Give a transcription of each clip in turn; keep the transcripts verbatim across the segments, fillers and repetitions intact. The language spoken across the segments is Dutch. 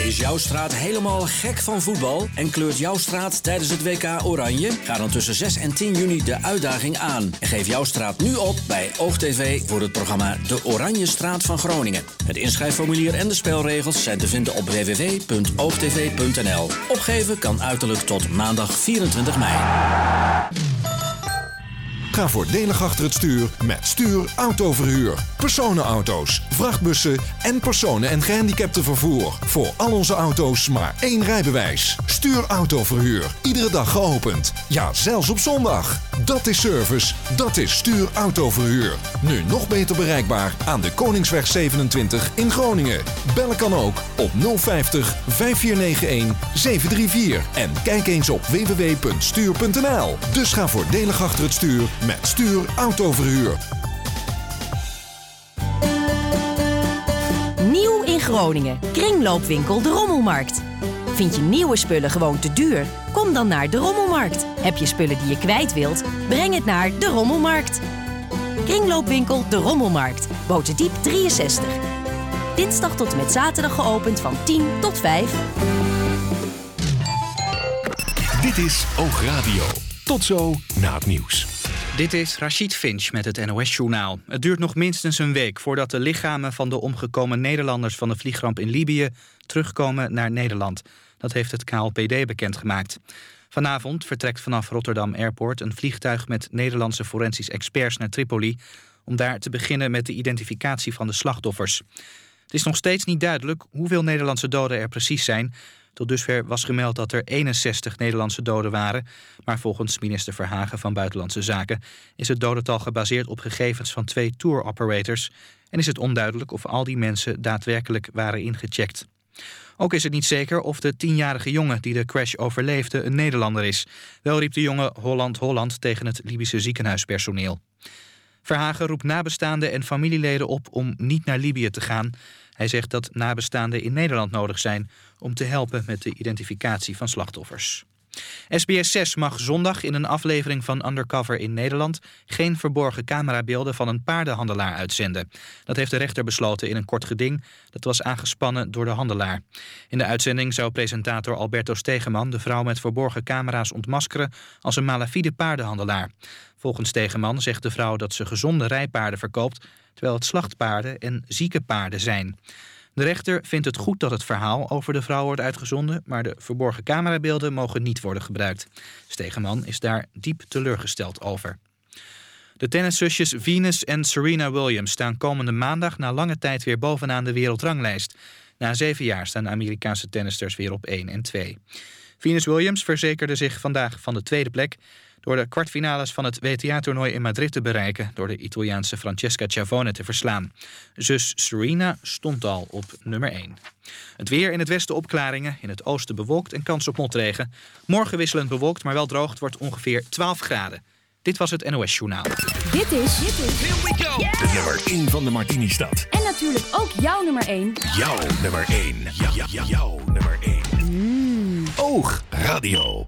Is jouw straat helemaal gek van voetbal en kleurt jouw straat tijdens het W K oranje? Ga dan tussen zes en tien juni de uitdaging aan. En geef jouw straat nu op bij OogTV voor het programma De Oranje Straat van Groningen. Het inschrijfformulier en de spelregels zijn te vinden op w w w punt oogtv punt n l. Opgeven kan uiterlijk tot maandag vierentwintig mei. Ga voordelig achter het stuur met Stuur Autoverhuur. Personenauto's, vrachtbussen en personen- en gehandicaptenvervoer. Voor al onze auto's maar één rijbewijs. Stuur Autoverhuur. Iedere dag geopend. Ja, zelfs op zondag. Dat is service. Dat is Stuur Autoverhuur. Nu nog beter bereikbaar aan de Koningsweg zevenentwintig in Groningen. Bellen kan ook op nul vijftig, vijf vier negen een, zeven drie vier. En kijk eens op w w w punt stuur punt n l. Dus ga voordelig achter het stuur met Stuur Autoverhuur. Nieuw in Groningen. Kringloopwinkel De Rommelmarkt. Vind je nieuwe spullen gewoon te duur? Kom dan naar De Rommelmarkt. Heb je spullen die je kwijt wilt? Breng het naar De Rommelmarkt. Kringloopwinkel De Rommelmarkt. Boterdiep drieënzestig. Dinsdag tot en met zaterdag geopend van tien tot vijf. Dit is Oogradio. Tot zo na het nieuws. Dit is Rachid Finch met het N O S-journaal. Het duurt nog minstens een week voordat de lichamen van de omgekomen Nederlanders van de vliegramp in Libië terugkomen naar Nederland. Dat heeft het K L P D bekendgemaakt. Vanavond vertrekt vanaf Rotterdam Airport een vliegtuig met Nederlandse forensisch experts naar Tripoli om daar te beginnen met de identificatie van de slachtoffers. Het is nog steeds niet duidelijk hoeveel Nederlandse doden er precies zijn. Tot dusver was gemeld dat er eenenzestig Nederlandse doden waren, maar volgens minister Verhagen van Buitenlandse Zaken is het dodental gebaseerd op gegevens van twee tour operators en is het onduidelijk of al die mensen daadwerkelijk waren ingecheckt. Ook is het niet zeker of de tienjarige jongen die de crash overleefde een Nederlander is. Wel riep de jongen Holland, Holland tegen het Libische ziekenhuispersoneel. Verhagen roept nabestaanden en familieleden op om niet naar Libië te gaan. Hij zegt dat nabestaanden in Nederland nodig zijn om te helpen met de identificatie van slachtoffers. S B S zes mag zondag in een aflevering van Undercover in Nederland geen verborgen camerabeelden van een paardenhandelaar uitzenden. Dat heeft de rechter besloten in een kort geding dat was aangespannen door de handelaar. In de uitzending zou presentator Alberto Stegeman de vrouw met verborgen camera's ontmaskeren als een malafide paardenhandelaar. Volgens Stegeman zegt de vrouw dat ze gezonde rijpaarden verkoopt, terwijl het slachtpaarden en zieke paarden zijn. De rechter vindt het goed dat het verhaal over de vrouw wordt uitgezonden, maar de verborgen camerabeelden mogen niet worden gebruikt. Stegeman is daar diep teleurgesteld over. De tenniszusjes Venus en Serena Williams staan komende maandag na lange tijd weer bovenaan de wereldranglijst. Na zeven jaar staan de Amerikaanse tennisters weer op één en twee. Venus Williams verzekerde zich vandaag van de tweede plek door de kwartfinales van het W T A-toernooi in Madrid te bereiken door de Italiaanse Francesca Schiavone te verslaan. Zus Serena stond al op nummer één. Het weer: in het westen opklaringen, in het oosten bewolkt en kans op motregen. Morgen wisselend bewolkt, maar wel droog. Het wordt ongeveer twaalf graden. Dit was het N O S-journaal. Dit is... Dit is... Here we go! Yeah! De nummer één van de Martini-stad. En natuurlijk ook jouw nummer één. Jouw nummer één. Ja, ja, ja, jouw nummer één. Mm. Oogradio.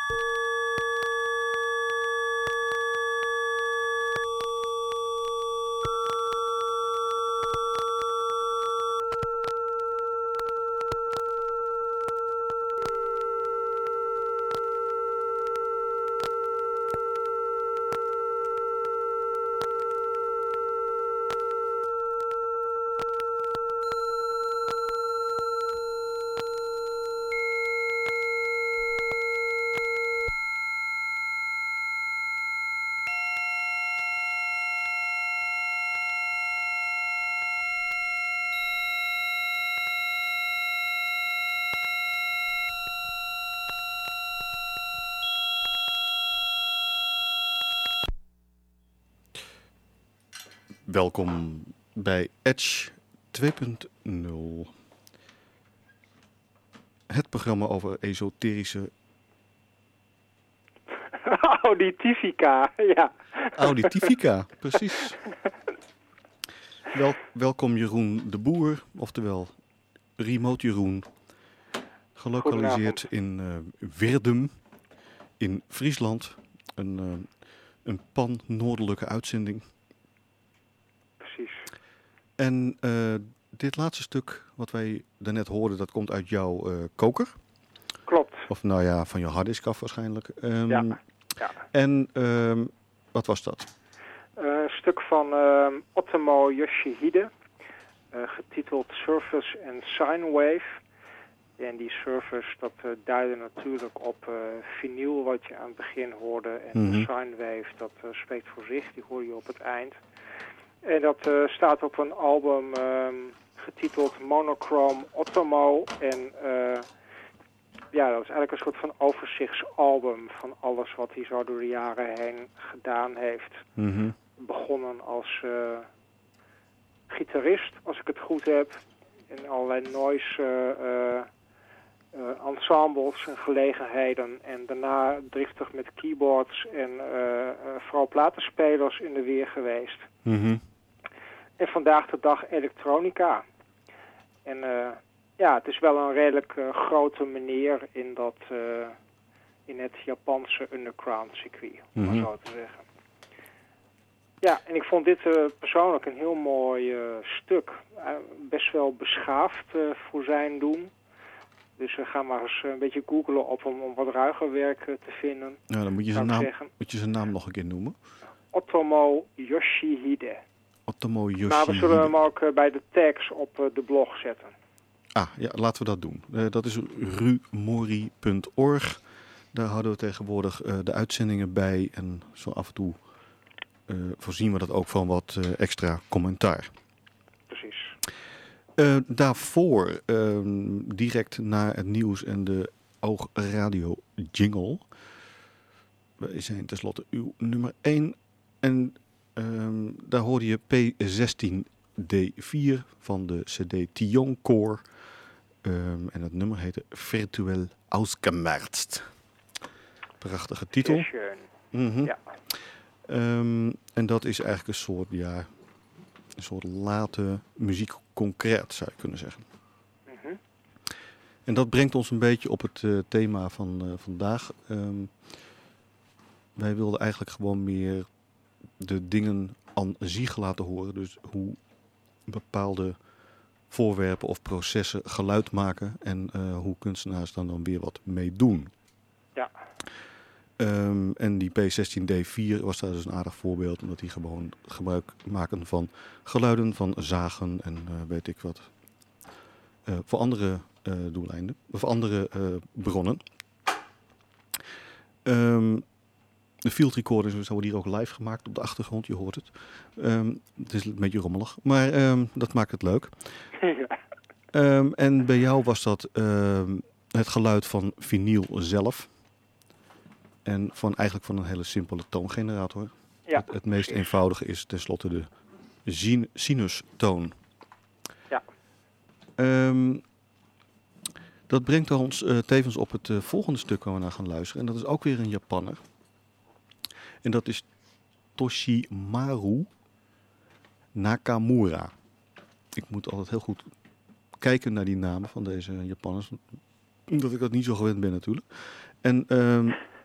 Welkom bij Edge twee punt nul. Het programma over esoterische... Auditifica, ja. Auditifica, precies. Wel, welkom Jeroen de Boer, oftewel Remote Jeroen. Gelokaliseerd in uh, Wirdum, in Friesland. Een, uh, een pan-noordelijke uitzending. Precies. En uh, dit laatste stuk wat wij daarnet hoorden, dat komt uit jouw uh, koker. Klopt. Of nou ja, van je harddisk af waarschijnlijk. Um, Ja. ja. En um, wat was dat? Uh, een stuk van uh, Otomo Yoshihide, uh, getiteld Surface and Sine Wave. En die surface, dat uh, duidde natuurlijk op uh, vinyl wat je aan het begin hoorde. En Mm-hmm. de sine wave, dat uh, spreekt voor zich, die hoor je op het eind. En dat uh, staat op een album um, getiteld Monochrome Otomo. En uh, ja, dat is eigenlijk een soort van overzichtsalbum van alles wat hij zo door de jaren heen gedaan heeft. Mm-hmm. Begonnen als uh, gitarist, als ik het goed heb. In allerlei noise uh, uh, uh, ensembles en gelegenheden. En daarna driftig met keyboards en uh, uh, vooral platenspelers in de weer geweest. Mm-hmm. En vandaag de dag elektronica. En uh, ja, het is wel een redelijk uh, grote meneer in dat uh, in het Japanse underground circuit, om Mm-hmm. maar zo te zeggen. Ja, en ik vond dit uh, persoonlijk een heel mooi uh, stuk. Uh, best wel beschaafd uh, voor zijn doen. Dus we gaan maar eens een beetje googlen op om, om wat ruiger werk uh, te vinden. Ja, dan moet je, zou zijn ik naam, zeggen. moet je zijn naam nog een keer noemen. Otomo Yoshihide. Otomo Maar we zullen Yoshihide. hem ook uh, bij de tags op uh, de blog zetten. Ah, ja, laten we dat doen. Uh, dat is rumori punt org. Daar houden we tegenwoordig uh, de uitzendingen bij. En zo af en toe uh, voorzien we dat ook van wat uh, extra commentaar. Precies. Uh, daarvoor, uh, direct na het nieuws en de Oogradio jingle. Wij zijn tenslotte uw nummer één. En um, daar hoorde je P zestien D vier van de C D Tion Core. Um, en het nummer heette Virtuell Ausgemerzt. Prachtige titel. Sehr schön. Mm-hmm. Ja. Um, en dat is eigenlijk een soort, ja, een soort late muziek concreet, zou je kunnen zeggen. Mhm. En dat brengt ons een beetje op het uh, thema van uh, vandaag. Um, wij wilden eigenlijk gewoon meer de dingen aan zich laten horen. Dus hoe bepaalde voorwerpen of processen geluid maken en uh, hoe kunstenaars dan, dan weer wat mee doen. Ja. Um, en die P zestien D vier was daar dus een aardig voorbeeld, omdat die gewoon gebruik maken van geluiden van zagen en uh, weet ik wat. Uh, voor andere uh, doeleinden, of andere uh, bronnen. Um, de field recordings worden hier ook live gemaakt op de achtergrond, je hoort het. Um, het is een beetje rommelig, maar um, dat maakt het leuk. Ja. Um, en bij jou was dat um, het geluid van vinyl zelf. En van eigenlijk van een hele simpele toongenerator. Ja, het, het meest precies. eenvoudige is tenslotte de sin- sinustoon. Ja. Um, dat brengt ons uh, tevens op het uh, volgende stuk waar we naar gaan luisteren. En dat is ook weer een Japanner. En dat is Toshimaru Nakamura. Ik moet altijd heel goed kijken naar die namen van deze Japanners. Omdat ik dat niet zo gewend ben natuurlijk. En um,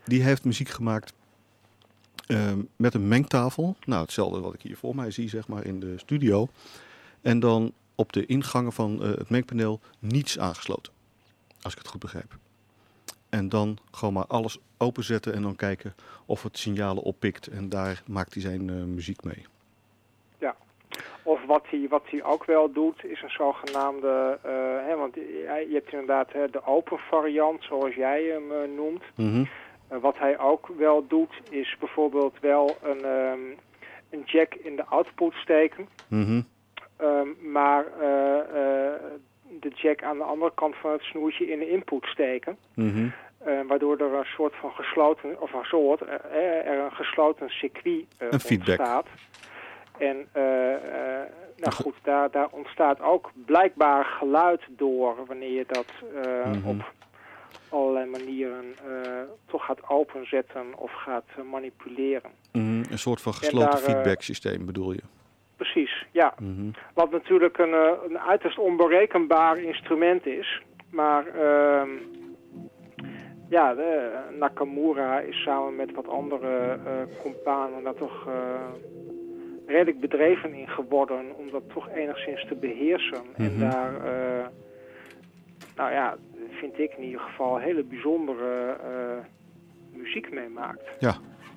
die heeft muziek gemaakt uh, met een mengtafel. Nou, hetzelfde wat ik hier voor mij zie, zeg maar, in de studio. En dan op de ingangen van uh, het mengpaneel niets aangesloten. Als ik het goed begrijp. En dan gewoon maar alles openzetten en dan kijken of het signalen oppikt. En daar maakt hij zijn uh, muziek mee. Ja. Of wat hij, wat hij ook wel doet, is een zogenaamde... Uh, hè, want je hebt inderdaad hè, de open variant, zoals jij hem uh, noemt. Mm-hmm. Uh, wat hij ook wel doet, is bijvoorbeeld wel een, um, een jack in de output steken. Mm-hmm. Um, maar uh, uh, de jack aan de andere kant van het snoertje in de input steken. Mm-hmm. Uh, waardoor er een soort van gesloten, of een soort, uh, er een gesloten circuit uh, een feedback. ontstaat. En uh, uh, nou goed, daar, daar ontstaat ook blijkbaar geluid door wanneer je dat uh, mm-hmm. op allerlei manieren uh, toch gaat openzetten of gaat uh, manipuleren. Mm-hmm. Een soort van gesloten daar, feedback systeem bedoel je? Precies, ja. Mm-hmm. Wat natuurlijk een, een uiterst onberekenbaar instrument is. Maar uh, ja, de, Nakamura is samen met wat andere uh, companen daar toch uh, redelijk bedreven in geworden om dat toch enigszins te beheersen. Mm-hmm. En daar, uh, nou ja, vind ik in ieder geval hele bijzondere uh, muziek mee maakt. Ja.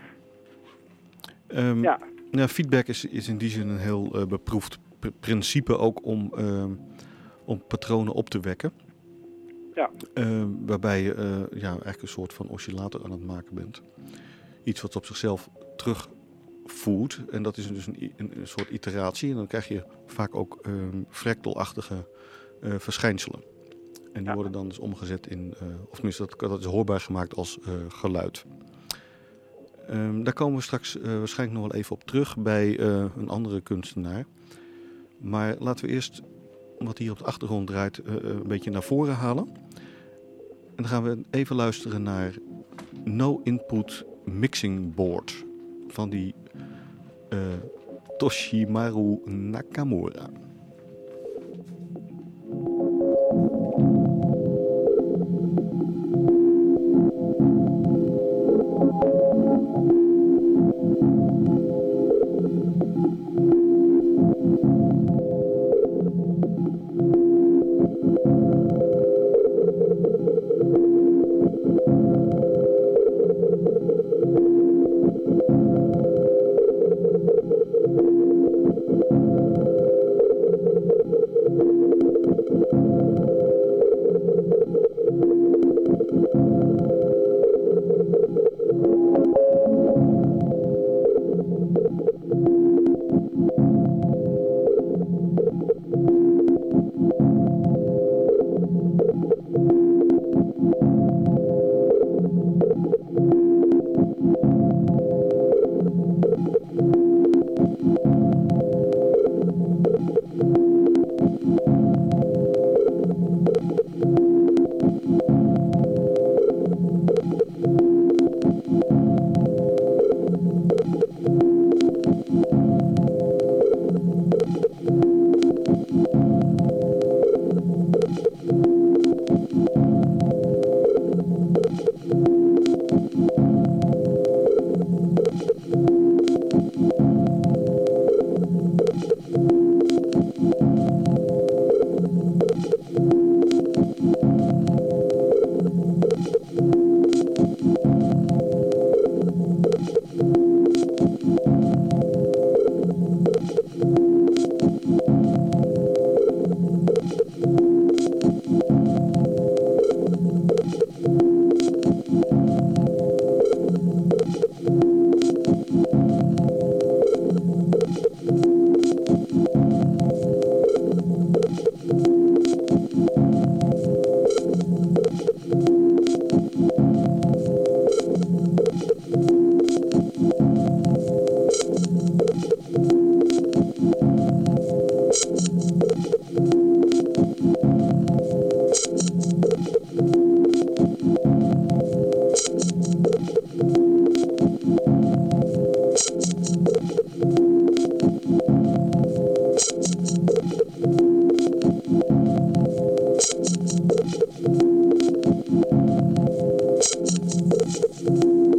Um, ja. Nou, feedback is, is in die zin een heel uh, beproefd pr- principe ook om, uh, om patronen op te wekken. Ja. Uh, waarbij je uh, ja, eigenlijk een soort van oscillator aan het maken bent. Iets wat op zichzelf terugvoert. En dat is dus een, een, een soort iteratie. En dan krijg je vaak ook um, fractalachtige uh, verschijnselen. En die ja. worden dan dus omgezet in, uh, of tenminste dat, dat is hoorbaar gemaakt als uh, geluid. Um, daar komen we straks uh, waarschijnlijk nog wel even op terug bij uh, een andere kunstenaar. Maar laten we eerst wat hier op de achtergrond draait uh, een beetje naar voren halen. En dan gaan we even luisteren naar No Input Mixing Board van die uh, Toshimaru Nakamura. Thank you.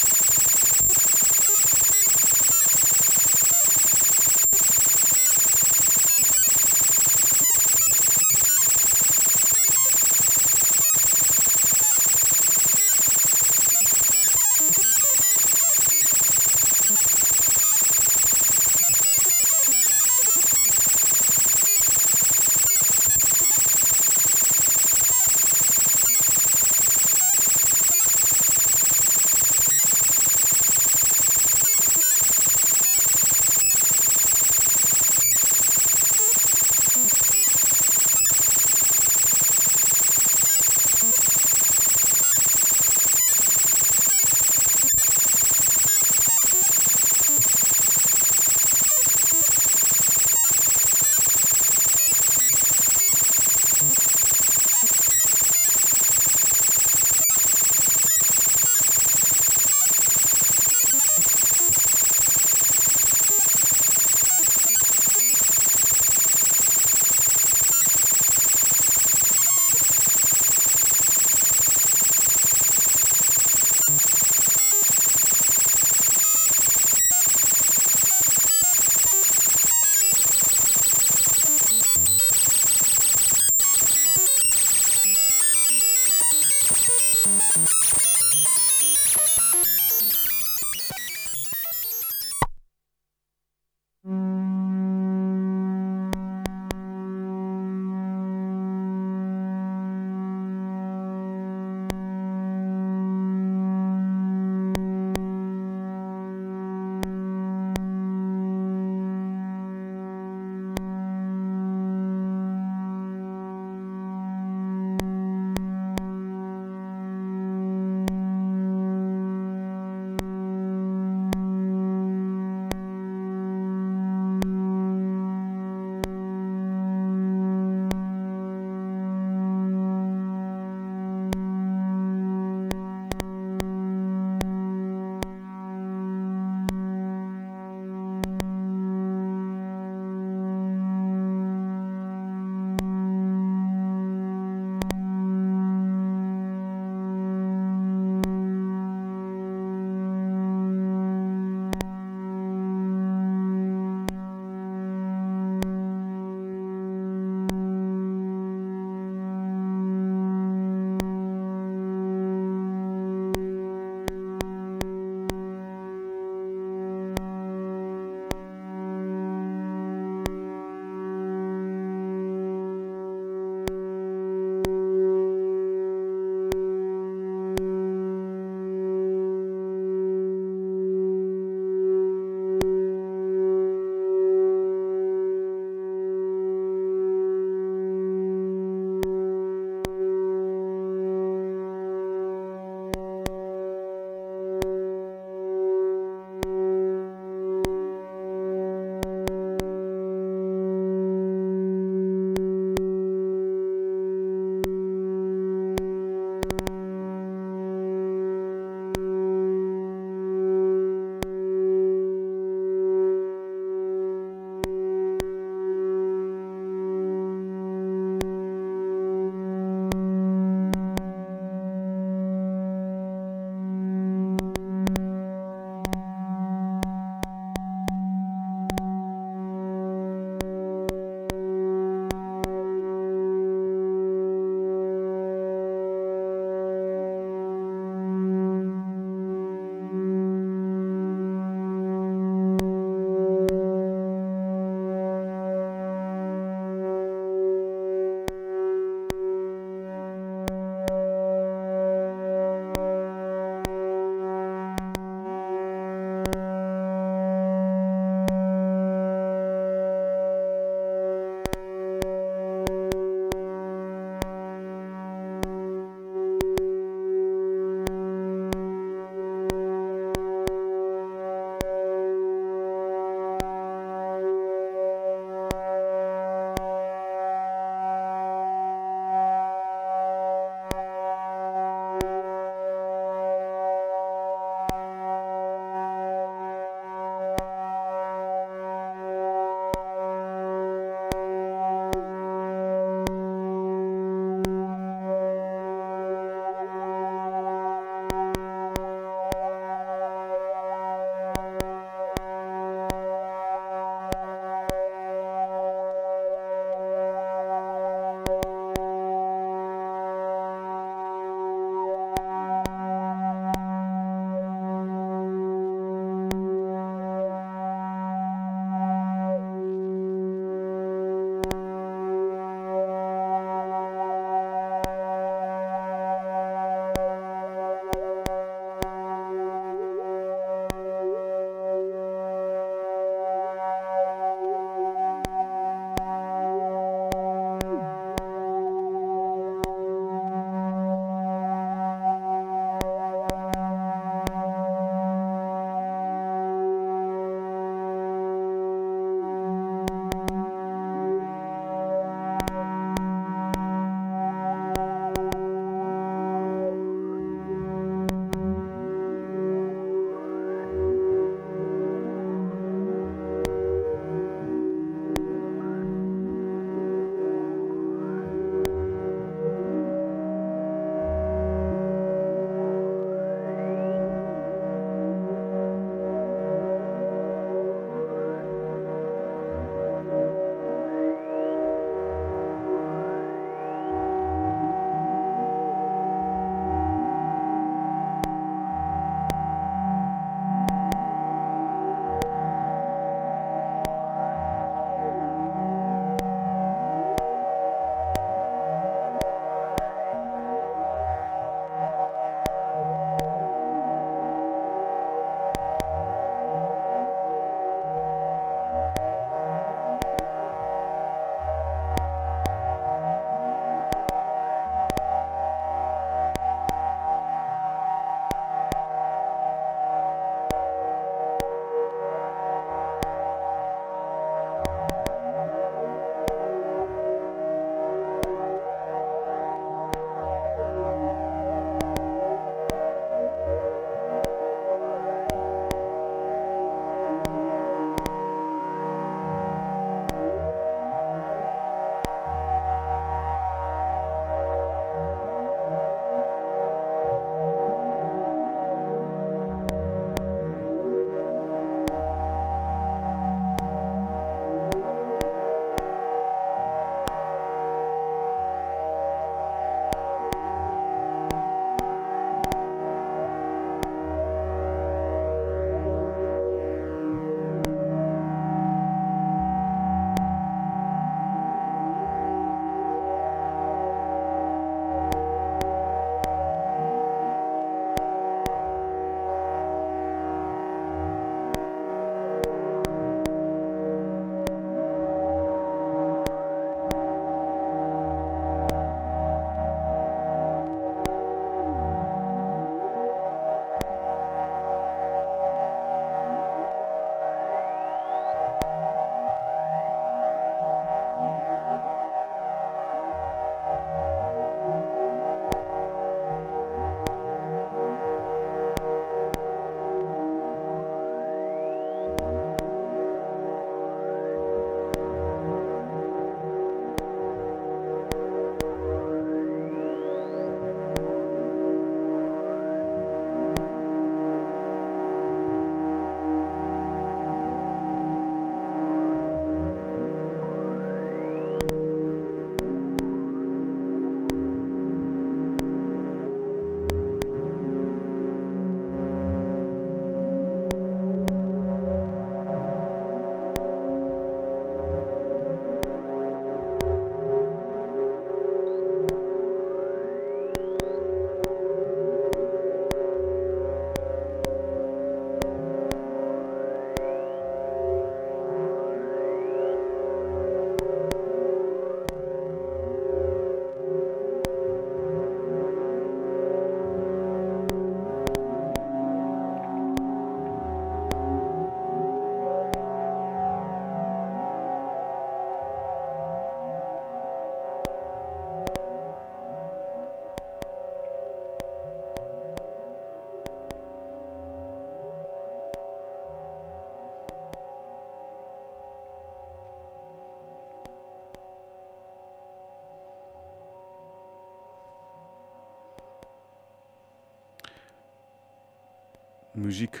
muziek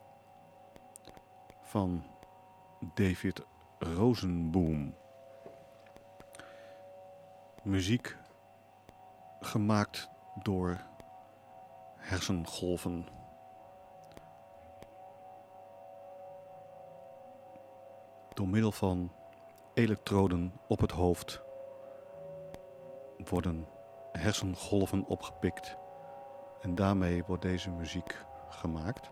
van David Rosenboom. Muziek gemaakt door hersengolven. Door middel van elektroden op het hoofd worden hersengolven opgepikt en daarmee wordt deze muziek gemaakt.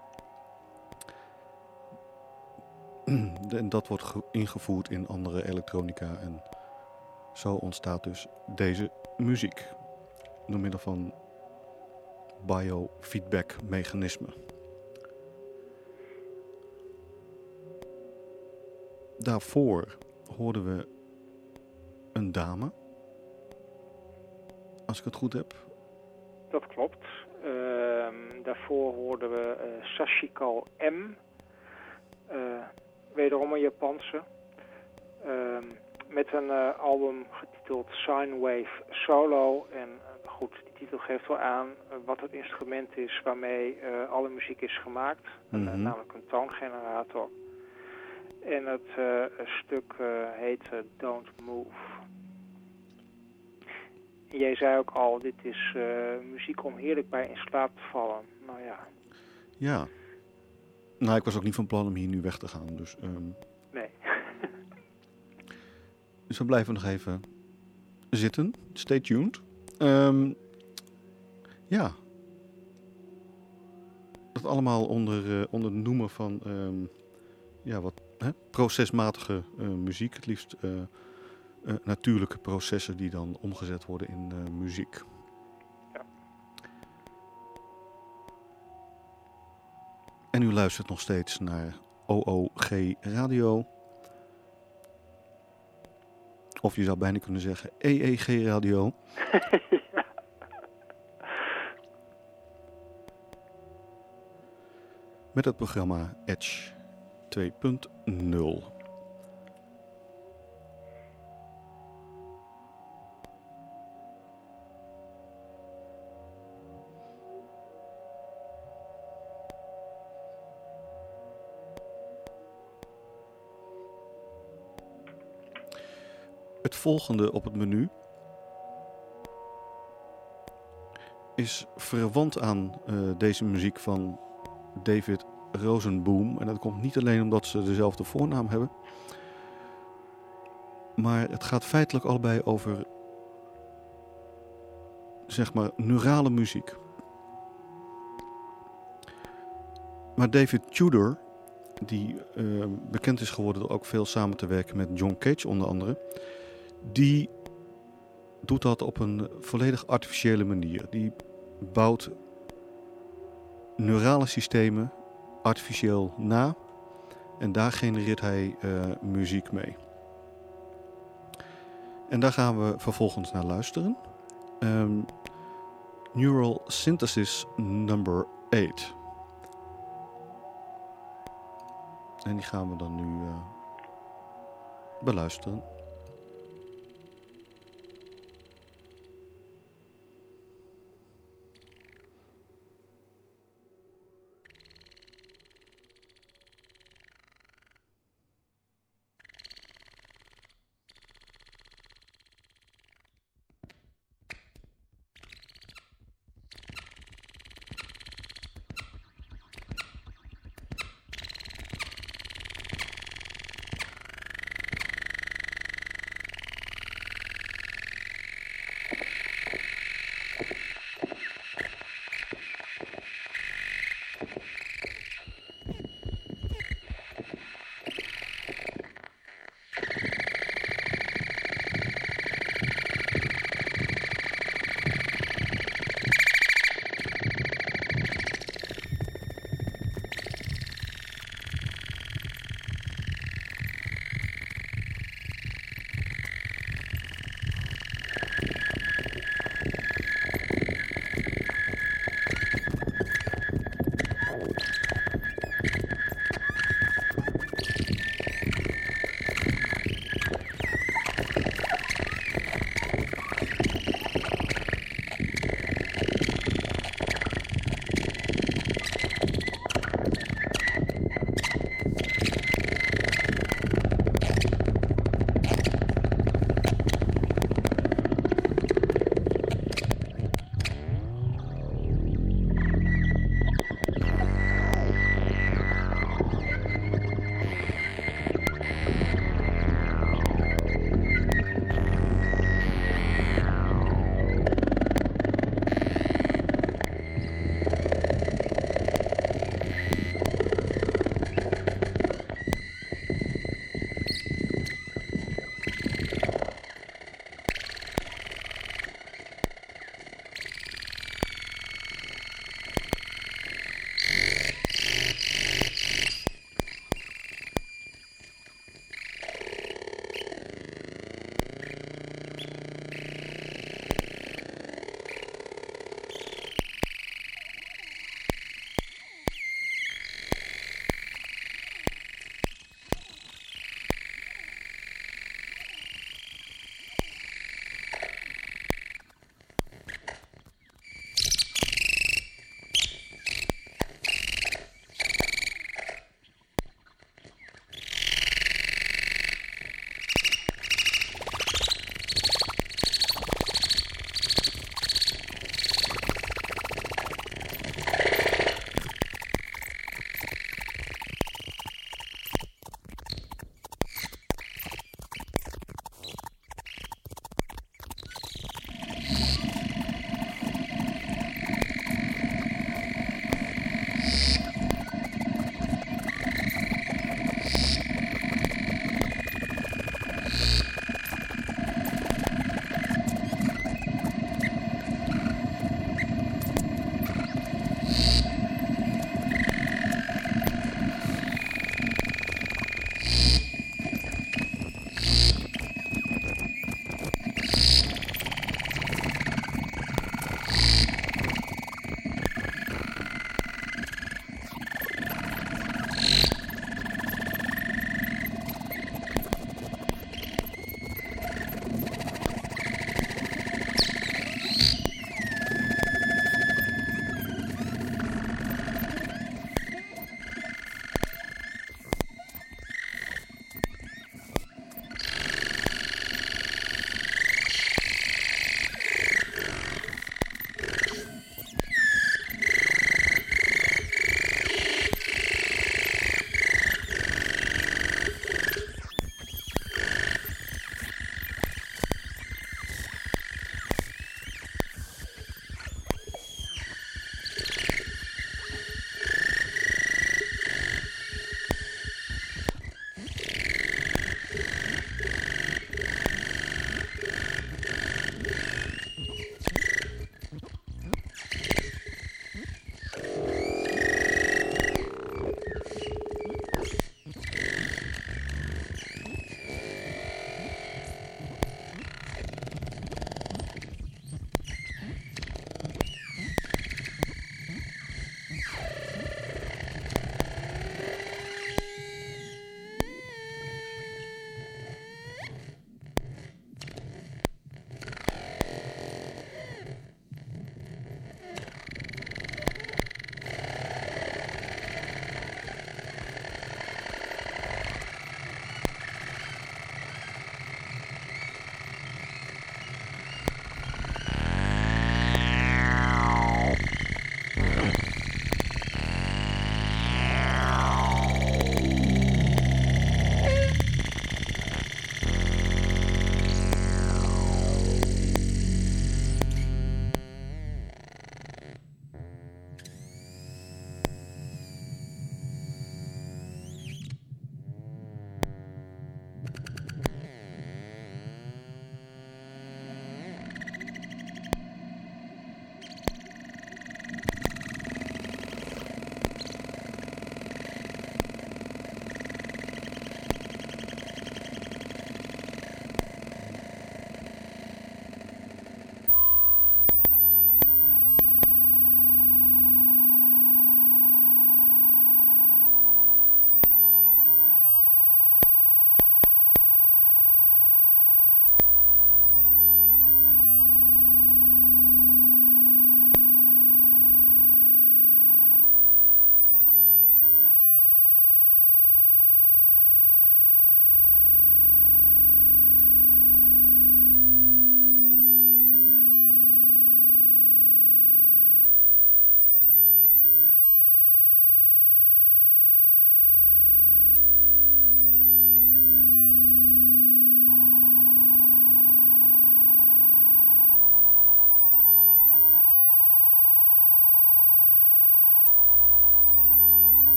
En dat wordt ingevoerd in andere elektronica en zo ontstaat dus deze muziek door middel van biofeedback mechanismen. Daarvoor hoorden we een dame, als ik het goed heb. Dat klopt. Uh, daarvoor hoorden we uh, Sashikal M. Uh, wederom een Japanse. Uh, met een uh, album getiteld Sine Wave Solo. En uh, goed, die titel geeft wel aan uh, wat het instrument is waarmee uh, alle muziek is gemaakt. Mm-hmm. uh, namelijk een toongenerator. En het uh, stuk uh, heet uh, Don't Move. En jij zei ook al, dit is uh, muziek om heerlijk bij in slaap te vallen. Nou ja. Ja. Nou, ik was ook niet van plan om hier nu weg te gaan. Dus, um... nee. dus we blijven nog even zitten. Stay tuned. Um, ja. Dat allemaal onder, uh, onder het noemen van um, ja, wat hè, procesmatige uh, muziek. Het liefst uh, uh, natuurlijke processen die dan omgezet worden in uh, muziek. Ja. En u luistert nog steeds naar O O G Radio. Of je zou bijna kunnen zeggen E E G Radio. Ja. Met het programma Edge twee punt nul. Het volgende op het menu is verwant aan uh, deze muziek van David Rosenboom. En dat komt niet alleen omdat ze dezelfde voornaam hebben. Maar het gaat feitelijk allebei over, zeg maar, neurale muziek. Maar David Tudor, die uh, bekend is geworden door ook veel samen te werken met John Cage onder andere, die doet dat op een volledig artificiële manier. Die bouwt neurale systemen artificieel na en daar genereert hij uh, muziek mee. En daar gaan we vervolgens naar luisteren. Um, Neural Synthesis number eight. En die gaan we dan nu uh, beluisteren.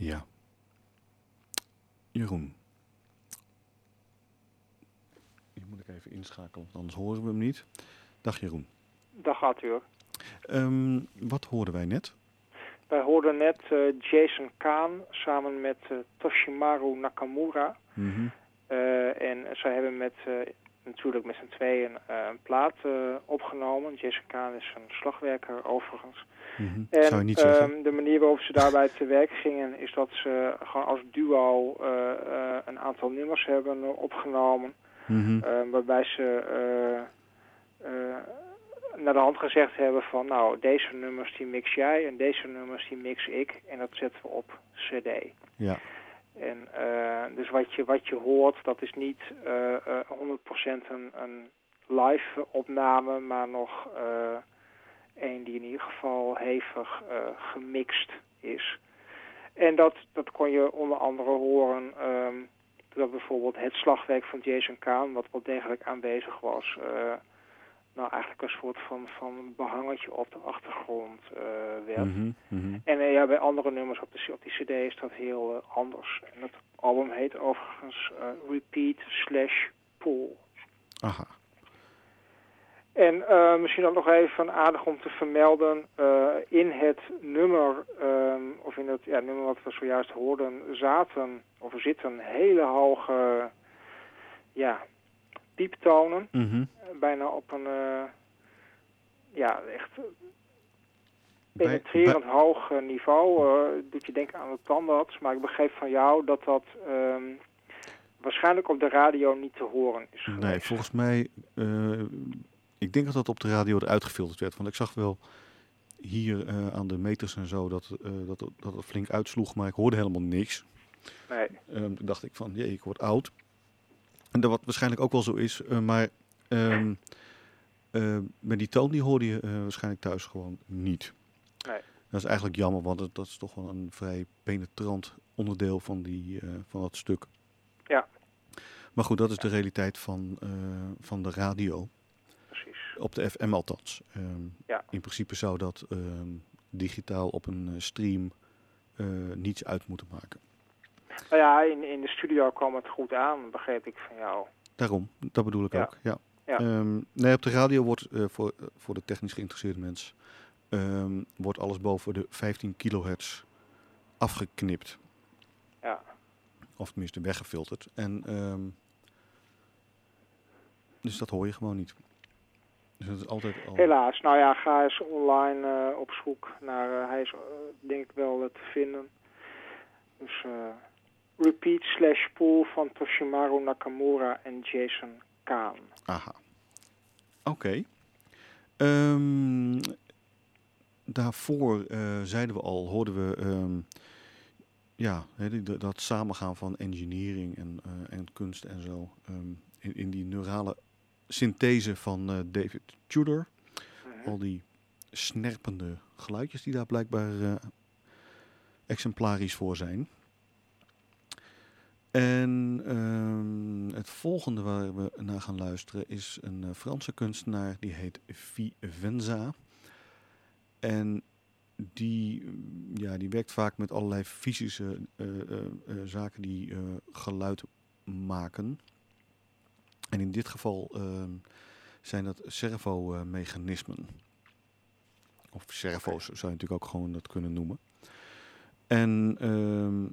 Ja. Jeroen. Hier moet ik even inschakelen, want anders horen we hem niet. Dag Jeroen. Dag Arthur. Um, wat hoorden wij net? Wij hoorden net uh, Jason Kaan samen met uh, Toshimaru Nakamura. Mm-hmm. Uh, en zij hebben met, uh, natuurlijk met z'n tweeën uh, een plaat uh, opgenomen. Jason Kaan is een slagwerker overigens. Mm-hmm. En Zou je niet zeggen? uh, de manier waarop ze daarbij te werk gingen is dat ze gewoon als duo uh, uh, een aantal nummers hebben uh, opgenomen. Mm-hmm. Uh, waarbij ze uh, uh, naar de hand gezegd hebben van nou deze nummers die mix jij en deze nummers die mix ik. En dat zetten we op cd. Ja. En uh, dus wat je, wat je hoort, dat is niet uh, uh, honderd procent een, een live opname, maar nog uh, een die in ieder geval hevig uh, gemixt is. En dat, dat kon je onder andere horen um, dat bijvoorbeeld het slagwerk van Jason Kaan, wat wel degelijk aanwezig was, uh, nou eigenlijk een soort van, van behangetje op de achtergrond uh, werd. Mm-hmm. Mm-hmm. En uh, ja, bij andere nummers op, de, op die cd is dat heel uh, anders. En het album heet overigens uh, Repeat slash Pull. Aha. En uh, misschien ook nog even aardig om te vermelden, uh, in het nummer, um, of in het ja, nummer wat we zojuist hoorden, zaten, of er zitten hele hoge, ja, pieptonen. Mm-hmm. Bijna op een, uh, ja, echt penetrerend bij, bij... hoog uh, niveau. Uh, doet je denken aan de tandarts, maar ik begreep van jou dat dat um, waarschijnlijk op de radio niet te horen is geweest. Nee, volgens mij, uh, ik denk dat dat op de radio eruit gefilterd werd. Want ik zag wel hier uh, aan de meters en zo dat, uh, dat, dat het flink uitsloeg, maar ik hoorde helemaal niks. Nee. Um, toen dacht ik van, jee, ik word oud. En dat wat waarschijnlijk ook wel zo is, uh, maar um, uh, met die toon die hoorde je uh, waarschijnlijk thuis gewoon niet. Nee. Dat is eigenlijk jammer, want het, dat is toch wel een vrij penetrant onderdeel van, die, uh, van dat stuk. Ja. Maar goed, dat is de realiteit van, uh, van de radio. Precies. Op de F M althans. Um, ja. In principe zou dat um, digitaal op een uh, stream uh, niets uit moeten maken. Nou ja, in, in de studio kwam het goed aan, begreep ik van jou. Daarom, dat bedoel ik ja. ook. Ja. Ja. Um, nee, op de radio wordt uh, voor, uh, voor de technisch geïnteresseerde mens um, wordt alles boven de vijftien kilohertz afgeknipt. Ja. Of tenminste weggefilterd. En um, dus dat hoor je gewoon niet. Dus dat is altijd al... Helaas. Nou ja, ga eens online uh, op zoek naar. Uh, hij is uh, denk ik wel uh, te vinden. Dus uh, Repeat slash Pull van Toshimaru Nakamura en Jason Kaan. Aha. Oké. Okay. Um, daarvoor uh, zeiden we al, hoorden we um, ja, he, dat samengaan van engineering en, uh, en kunst en zo. Um, in, in die neurale synthese van uh, David Tudor. Mm-hmm. Al die snerpende geluidjes die daar blijkbaar uh, exemplarisch voor zijn. En um, het volgende waar we naar gaan luisteren is een uh, Franse kunstenaar die heet Vivenza. En die, ja, die werkt vaak met allerlei fysische uh, uh, uh, zaken die uh, geluid maken. En in dit geval uh, zijn dat servomechanismen. Of servo's zou je natuurlijk ook gewoon dat kunnen noemen. En uh,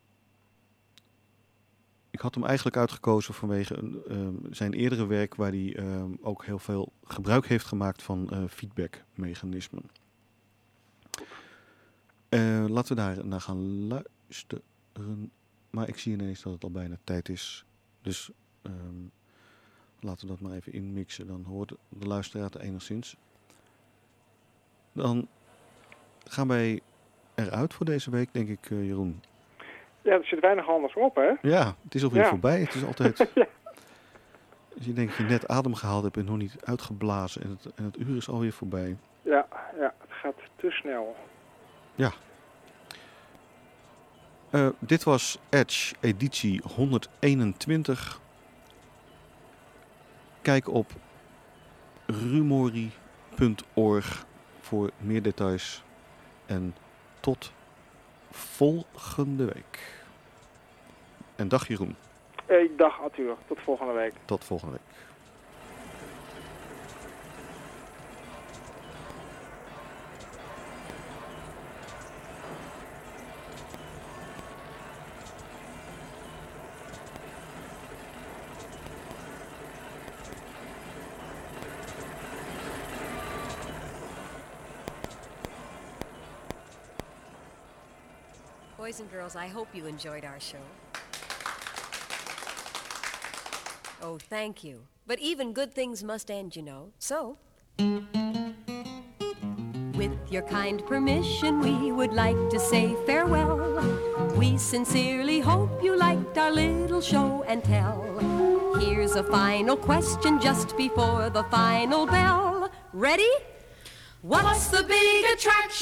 ik had hem eigenlijk uitgekozen vanwege uh, zijn eerdere werk waar hij uh, ook heel veel gebruik heeft gemaakt van uh, feedbackmechanismen. Uh, laten we daar naar gaan luisteren. Maar ik zie ineens dat het al bijna tijd is. Dus um, laten we dat maar even inmixen. Dan hoort de luisteraar het enigszins. Dan gaan wij eruit voor deze week, denk ik, uh, Jeroen. Ja, er zit weinig anders op, hè? Ja, het is alweer ja. voorbij. Het is altijd... ja. Als je denkt dat je net adem gehaald hebt en nog niet uitgeblazen. En het, en het uur is alweer voorbij. Ja, ja, het gaat te snel. Ja. Uh, dit was Edge editie honderdeenentwintig. Kijk op rumori punt org voor meer details. En tot volgende week. En dag Jeroen. Hey, dag Arthur, tot volgende week. Tot volgende week. Boys and girls, I hope you enjoyed our show. Oh, thank you. But even good things must end, you know. So, with your kind permission, we would like to say farewell. We sincerely hope you liked our little show and tell. Here's a final question just before the final bell. Ready? What's the big attraction?